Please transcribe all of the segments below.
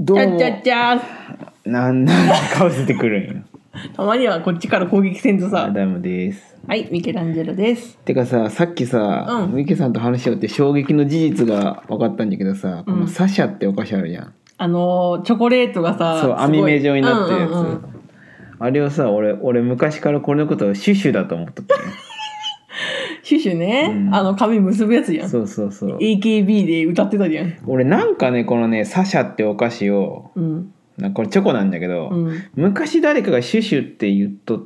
どうもちゃっちゃなんでかぶせてくるんよ。 たまにはこっちから攻撃せんとアさ。 ダムです。 はいミケランジェロです。 てかさ、さっきさ、ミケさんと話し合って衝撃の事実が分かったんだけどさ、このサシャってお菓子あるじゃん。 チョコレートがさ、 そう、網目状になってるやつ、 うんうんうん、 あれをさ、俺昔からこれのことをシュシュだと思っとったね。 シュシュね、 うん、 髪結ぶやつじゃん。 そうそうそう、 AKB で歌ってたじゃん。 俺なんかね、このねサシャってお菓子を、なんかこれチョコなんだけど、昔誰かがシュシュって言っとって、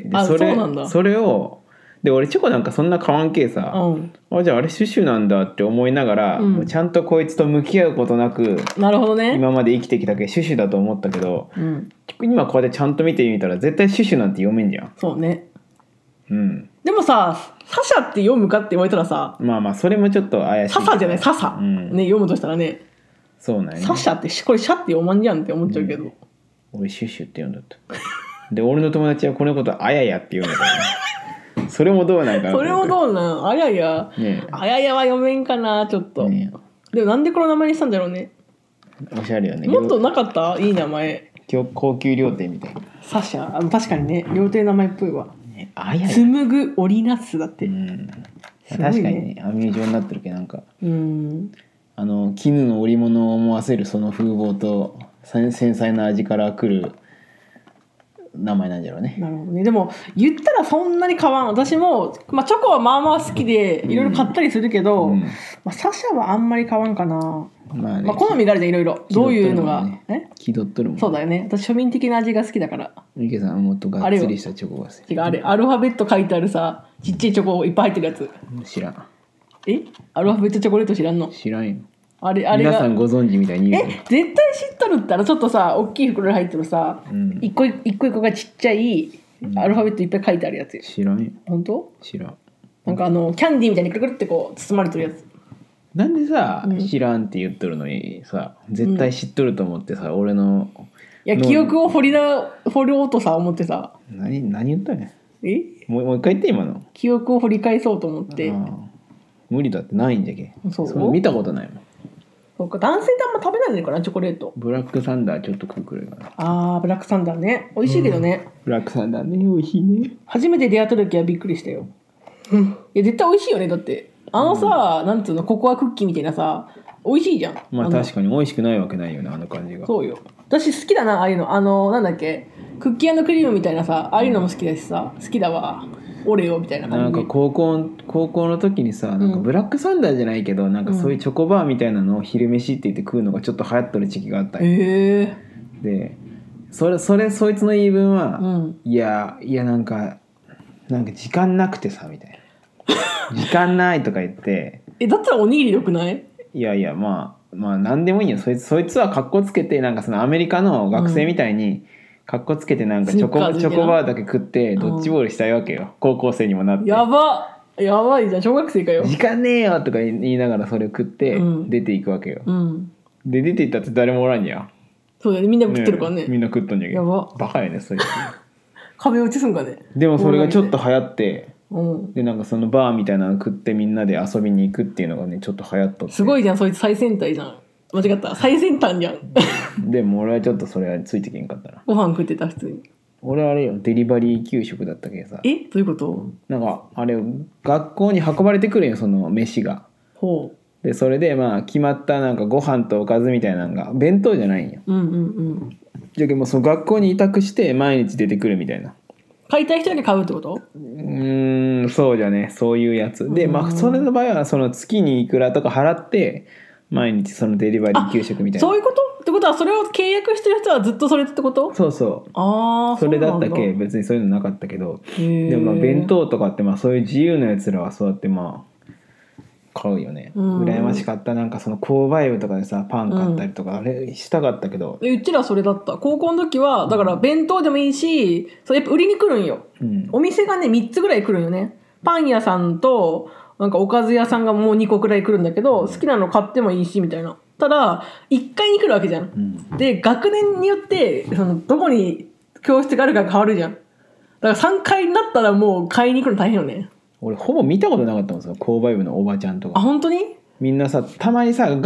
でそれをで俺チョコなんかそんな買わんけさ、じゃああれシュシュなんだって思いながら、もうちゃんとこいつと向き合うことなく、 なるほどね、 今まで生きてきたけどシュシュだと思ったけど、今こうやってちゃんと見てみたら絶対シュシュなんて読めんじゃん。 そうね。でもさ、サシャって読むかって言われたらさ、 まあまあそれもちょっと怪しい。 ササじゃない、ササ、ね、読むとしたらね、 そうなんやね。 サシャってこれシャって読まんじゃんって思っちゃうけど、 俺シュシュって読んだった。で俺の友達はこのことあややって読んだからね。それもどうなんかな。 それもどうなん、あやや、あややは読めんかなちょっと、でもなんでこの名前にしたんだろうね。おしゃれよね。 もっとなかった？いい名前。 高級料亭みたいな。 サシャ、確かにね、料亭の名前っぽいわ。 あやや。 紡ぐ織りなすだって。 確かにね、網目状になってるけどなんか、絹の織物を思わせるその風貌と繊細な味からくる名前なんじゃろうね。 なるほどね。でも言ったらそんなに買わん。私も、チョコはまあまあ好きでいろいろ買ったりするけど、サシャはあんまり買わんかな。まあ好みがあるじゃん、いろいろ。どういうのが気取っとるもんね。 そうだよね。私庶民的な味が好きだから。 ミケさんはもっとがっつりしたチョコが好き。 違う、あれアルファベット書いてあるさ、ちっちゃいチョコいっぱい入ってるやつ。 知らん。 アルファベットチョコレート知らんの？ 知らんよ。 あれが皆さんご存知みたいに言う。 絶対知っとるったらちょっとさ、大きい袋に入ってるさ、一個一個がちっちゃいアルファベットいっぱい書いてあるやつ。 知らんよ。 本当？ 知らん。 なんかキャンディーみたいにくるくるってこう包まれてるやつ。 なんでさ、知らんって言っとるのにさ、絶対知っとると思ってさ、俺の記憶を掘ろうとさ思ってさ。 何言ったんや。もう一回言って今の。 記憶を掘り返そうと思って。 無理だってないんじゃけ。そう見たことないもん。 そうか、男性ってあんま食べないのかな、チョコレート。 ブラックサンダーちょっと食うくらいかな。 ブラックサンダーね、美味しいけどね。 ブラックサンダーね、美味しいね。 初めて出会った時はびっくりしたよ。いや絶対美味しいよね。だってさ、なんつうの、ココアクッキーみたいなさ、美味しいじゃん。 まあ確かに美味しくないわけないよね、あの感じが。 そうよ。私好きだな、ああいうの。なんだっけ、クッキー&クリームみたいなさ、ああいうのも好きだしさ、好きだわ。オレオみたいな感じ。 なんか高校の時にさ、なんかブラックサンダーじゃないけど、なんかそういうチョコバーみたいなのを昼飯って言って食うのがちょっと流行っとる時期があったよ。でそいつの言い分は、いやなんか時間なくてさみたいな。時間ないとか言ってだったらおにぎりよくない？ いやまあ何でもいいよ。そいつはカッコつけて、なんかそのアメリカの学生みたいにカッコつけて、なんかチョコバーだけ食ってドッジボールしたいわけよ、高校生にもなって。やばいじゃん、小学生かよ。 時間ねえよとか言いながらそれを食って出ていくわけよ、で出ていったって誰もおらんやん。 そうだよね、みんな食ってるからね。 みんな食っとんじゃけど。 やばバカやねそれ。 壁落ちすんかね。 でもそれがちょっと流行って、でなんかそのバーみたいなの食ってみんなで遊びに行くっていうのがねちょっと流行っとって。 すごいじゃん、そいつ最先端じゃん。間違った、最先端じゃん。 でも俺はちょっとそれはついてけんかったな。 ご飯食ってた、普通に。 俺あれよ、デリバリー給食だったけどさ。 どういうこと？ なんかあれ学校に運ばれてくるよ、その飯が。でそれでまあ決まったなんかご飯とおかずみたいなのが弁当じゃないんよ。じゃけどもその学校に委託して毎日出てくるみたいな。 買いたい人だけ買うってこと？ そうじゃね、そういうやつで、まあそれの場合はその月にいくらとか払って毎日そのデリバリー給食みたいな。 そういうこと？ってことはそれを契約してる人はずっとそれってこと？ そうそう。それだったっけ？別にそういうのなかったけど、でもまあ弁当とかってまあそういう自由なやつらはそうやってまあ買うよね。羨ましかった。なんかその購買部とかでさパン買ったりとか、あれしたかったけど、 うちらそれだった。高校の時はだから弁当でもいいし、それやっぱ売りに来るんよ、お店がね3つぐらい来るんよね。パン屋さんとなんかおかず屋さんがもう2個くらい来るんだけど、好きなの買ってもいいしみたいな。ただ1階に来るわけじゃん、で学年によってそのどこに教室があるか変わるじゃん。だから3階になったらもう買いに行くの大変よね。 俺ほぼ見たことなかったんですよ、購買部のおばちゃんとか。 あ、本当に？ みんなさ、たまにさ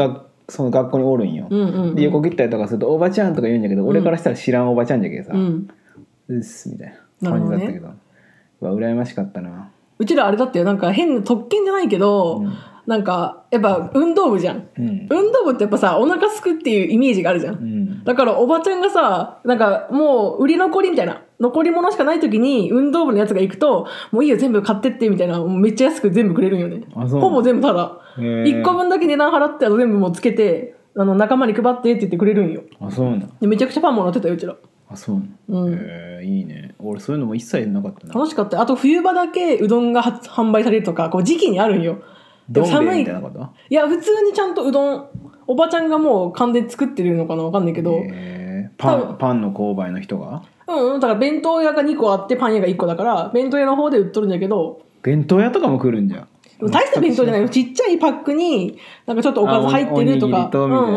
その学校におるんよ、で横切ったりとかするとおばちゃんとか言うんだけど、俺からしたら知らんおばちゃんじゃけどさ、うっすみたいな感じだったけど、羨ましかったな。 うちらあれだったよ、なんか変な特権じゃないけど、なんかやっぱ運動部じゃん、運動部ってやっぱさお腹すくっていうイメージがあるじゃん、だからおばちゃんがさなんかもう売り残りみたいな残り物しかない時に運動部のやつが行くともういいよ全部買ってってみたいな、めっちゃ安く全部くれるんよね。ほぼ全部ただ1個分だけ値段払ってあと全部もうつけて仲間に配ってって言ってくれるんよ。 あ、そうなんでめちゃくちゃパンもらってたようちら。 あ、そうなん、いいね。俺そういうのも一切なかったな。 楽しかった。あと冬場だけうどんが販売されるとかこう時期にあるんよ。 どん兵衛みたいなこと？ いや普通にちゃんとうどんおばちゃんがもう完全に作ってるのかなわかんないけど、 パンの購買の人がだから弁当屋が2個あってパン屋が1個だから弁当屋の方で売っとるんだけど、 弁当屋とかも来るんじゃん。 でも大した弁当じゃないよ、ちっちゃいパックになんかちょっとおかず入ってるとか、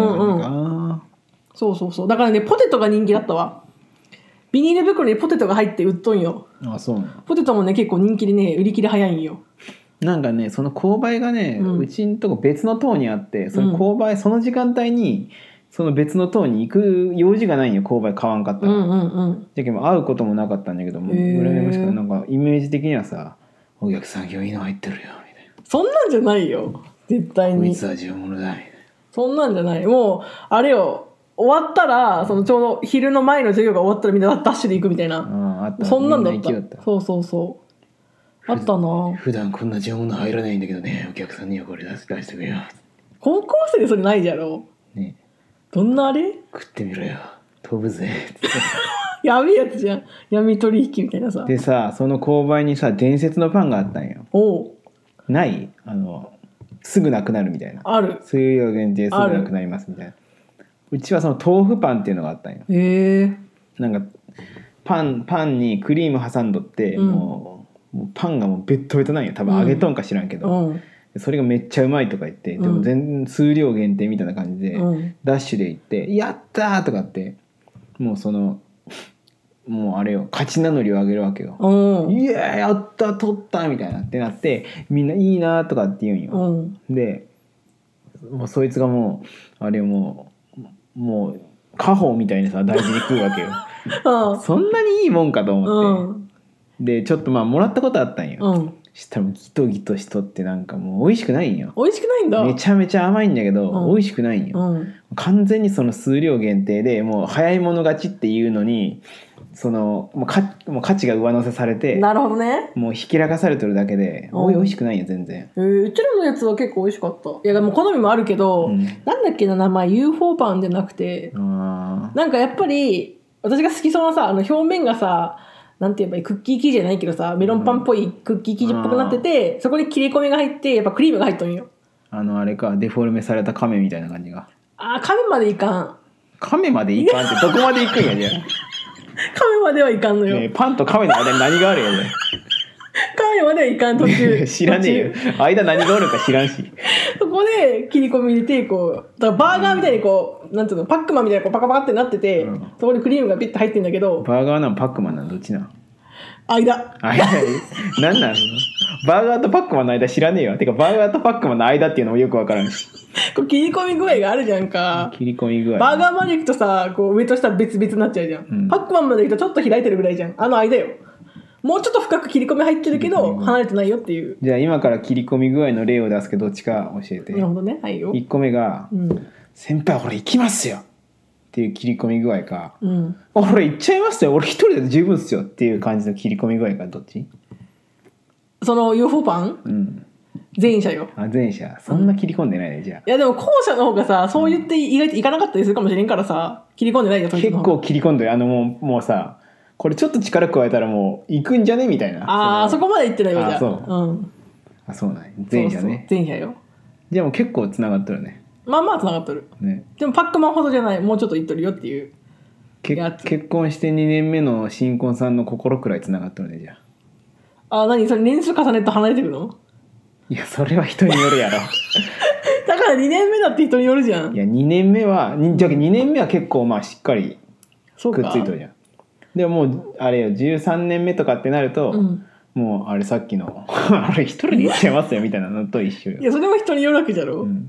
そうそうそう、だからねポテトが人気だったわ。ビニール袋にポテトが入って売っとんよ。 あ、そうなの。 ポテトもね結構人気でね売り切れ早いんよ。 なんかねその購買がね、うちんとこ別の棟にあって、その購買、その時間帯にその別の棟に行く用事がないんよ、購買買わんかったら。じゃけど会うこともなかったんだけども、羨ましくて、なんかイメージ的にはさ、お客さん今日いいの入ってるよみたいな。 そんなんじゃないよ絶対に。 こいつは自分のだみたいな。 そんなんじゃない。もうあれよ、終わったらそのちょうど昼の前の授業が終わったらみんなダッシュで行くみたいな、 あった。 そんなんだった。そうそうそうあったな。 普段こんな常温の入らないんだけどね、お客さんにはこれ出してくれよ。 高校生でそれないじゃろね。どんなあれ食ってみろよ飛ぶぜやべえやつじゃん、闇取引みたいなさ。 でさ、その購買にさ伝説のパンがあったんよ。ないすぐなくなるみたいな。 ある。 数量限定すぐなくなりますみたいな。うちはその豆腐パンっていうのがあったんよ。なんかパンにクリーム挟んどって、もうパンがもうベットベトなんよ。多分揚げとんか知らんけど、それがめっちゃうまいとか言って、でも全然数量限定みたいな感じで、ダッシュで行ってやったーとかって、もうそのもうあれよ、勝ち名乗りを上げるわけよ。いややった取ったみたいなってなって、みんないいなとかって言うんよ。でもうそいつがもうあれもう家宝みたいにさ大事に食うわけよそんなにいいもんかと思って、でちょっともらったことあったんよ。したらギトギトしとって、なんかもう美味しくないんよ。 美味しくないんだ。 めちゃめちゃ甘いんだけど、美味しくないんよ。完全にその数量限定でもう早い者勝ちっていうのに、そのもう価値が上乗せされて、 なるほどね、 もうひきらかされてるだけで、美味しくないよ全然。 うちらのやつは結構美味しかった。いやでも好みもあるけど、なんだっけな名前、 UFO パンじゃなくて、なんかやっぱり私が好きそうなさ、表面がさ、なんて言えばいい、クッキー生地じゃないけどさ、メロンパンっぽいクッキー生地っぽくなってて、そこに切り込みが入って、やっぱクリームが入っとんよ。 あれか、デフォルメされた亀みたいな感じが。 亀までいかん。 亀までいかんってどこまでいくんやじゃ亀まではいかんのよ、 ね、パンと亀の間に何があるやね亀まではいかん、途中知らねえよ、間何があるか知らんしそこで切り込み入れて、こうだからバーガーみたいにこう、なんていうの、パックマンみたいなこうパカパカってなってて、そこにクリームがピッと入ってんだけど。 バーガーなんパックマンなん、どっちなん？ 間なんなんバーガーとパックマンの間知らねえよ。てかバーガーとパックマンの間っていうのもよくわからんしこう切り込み具合があるじゃんか。 切り込み具合、 バーガーまで行くとさ、こう上と下別々になっちゃうじゃん、パックマンまで行くとちょっと開いてるぐらいじゃん。間よ。もうちょっと深く切り込み入ってるけど離れてないよっていう。 じゃあ今から切り込み具合の例を出すけど、どっちか教えて。 なるほどね、はいよ。 1個目が、先輩これ行きますよっていう切り込み具合か、俺行っちゃいますよ、俺一人で十分っすよっていう感じの切り込み具合か、どっち？ その UFO パン？前者よ。 前者。そんな切り込んでないね、じゃあ。 いやでも後者の方がさ、そう言って意外といかなかったりするかもしれんからさ、切り込んでないよ。 結構切り込んでる。もうさ、これちょっと力加えたらもう行くんじゃねみたいな。 そこまで行ってないよ、じゃあ。 そうなんや。前者ね。 前者よ。 じゃあもう結構つながってるね。 まあまあつながってる、ね、でもパックマンほどじゃない、もうちょっといっとるよっていうやつ。 結婚して2年目の新婚さんの心くらいつながってるね、じゃあ。何それ、年数重ねると離れてくの？ いやそれは人によるやろだから2年目だって人によるじゃん。 いや2年目は結構まあしっかりくっついとるじゃん。でももうあれよ、13年目とかってなると、もうあれさっきのあれ一人で行っちゃいますよみたいなのと一緒よ。 いやそれも人によるわけじゃろ、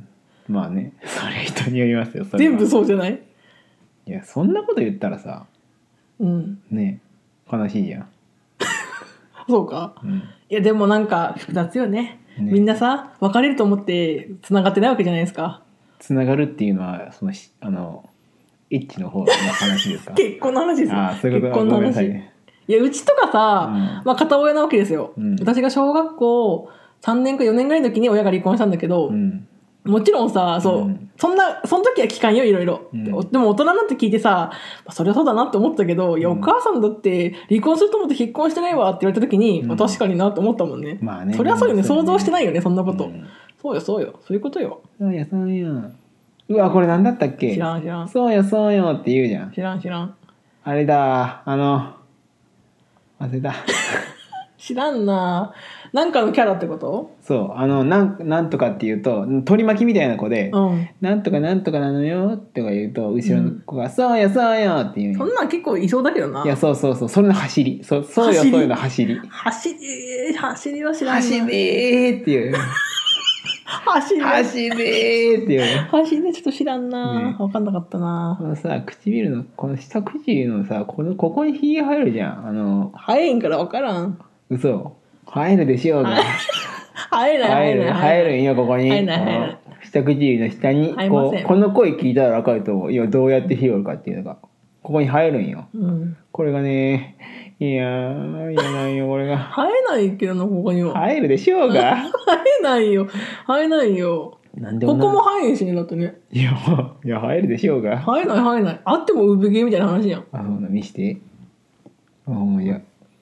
まあね、それ人によりますよ。それは全部そうじゃない？ いや、そんなこと言ったらさ、 うんね、悲しいじゃん。 そうか、 うん、 いやでもなんか複雑よ ね。みんなさ別れると思ってつながってないわけじゃないですか。 つながるっていうのはそのエッチの方の話ですか？ 結婚の話ですよ。 ああ、そういうこと。 結婚のごめんなさ話。 いね。 いやうちとかさ、まあ片親なわけですよ、私が小学校3年か4年ぐらいの時に親が離婚したんだけど、もちろんさそう、その時は聞かんよいろいろ、でも大人になって聞いてさ、そりゃそうだなって思ったけど、いやお母さんだって離婚すると思って結婚してないわって言われた時に、確かになって思ったもんね。まあね、そりゃそうよね、想像してないよねそんなこと、そうよそういうことよ。 そうよそうよ。うわこれなんだったっけ？ 知らん。 そうよそうよって言うじゃん。 知らん。 あれだ忘れた。 知らんな。なんかのキャラってこと？ そうなんとかって言うと取り巻きみたいな子で、なんとかなんとかなのよとか言うと後ろの子が、そうよそうよって言う。 そんなん結構いそうだけどな。 いやそうそれの走り。そうよそういうの走りは知らんな。走りっていう。走りっていう。 走りちょっと知らんな、分かんなかったな。 このさ唇のこの下唇のさここにひげ生えるじゃん。 生えんから分からん。 嘘生えるでしょうが。 生えるんよここに。下唇の下にこの声聞いたら分かると思う。いやどうやってひよるかっていうのがここに生えるんよ、これがねいやなんよこれが生えないけどな。ここには生えるでしょうが。 生えないよなんでここも生えんしね。だってね。いや生えるでしょうが。 生えないあっても産毛みたいな話やん。 あ、そうだ、見しておや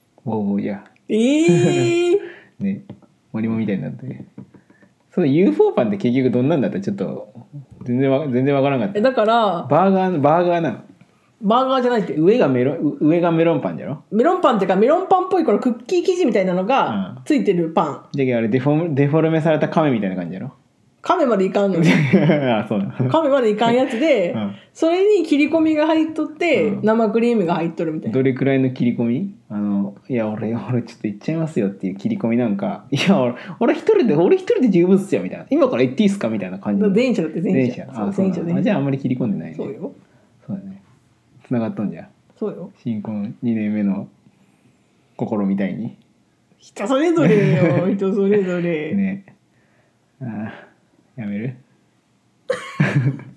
ね、森もみたいになってる。その UFO パンって結局どんなんだったらちょっと全然わからんかった。 だからバーガーなの。 バーガーじゃないって。 上がメロンパンじゃろ。 メロンパンっていうかメロンパンっぽいこのクッキー生地みたいなのがついてるパン。 じゃけあれデフォルメされた亀みたいな感じやろ。 亀までいかんのにあ、そうなの。 亀までいかんやつで、それに切り込みが入っとって、生クリームが入っとるみたいな。 どれくらいの切り込み？いや俺ちょっと言っちゃいますよっていう切り込みなんか、いや俺一人で十分っすよみたいな、今から言っていいっすかみたいな感じ。 電車だって電車。 そうじゃああんまり切り込んでないね。 そうよ。 そうだね。繋がっとんじゃ。 そうよ。 新婚2年目の心みたいに。 人それぞれよ。人それぞれ。 ね。やめる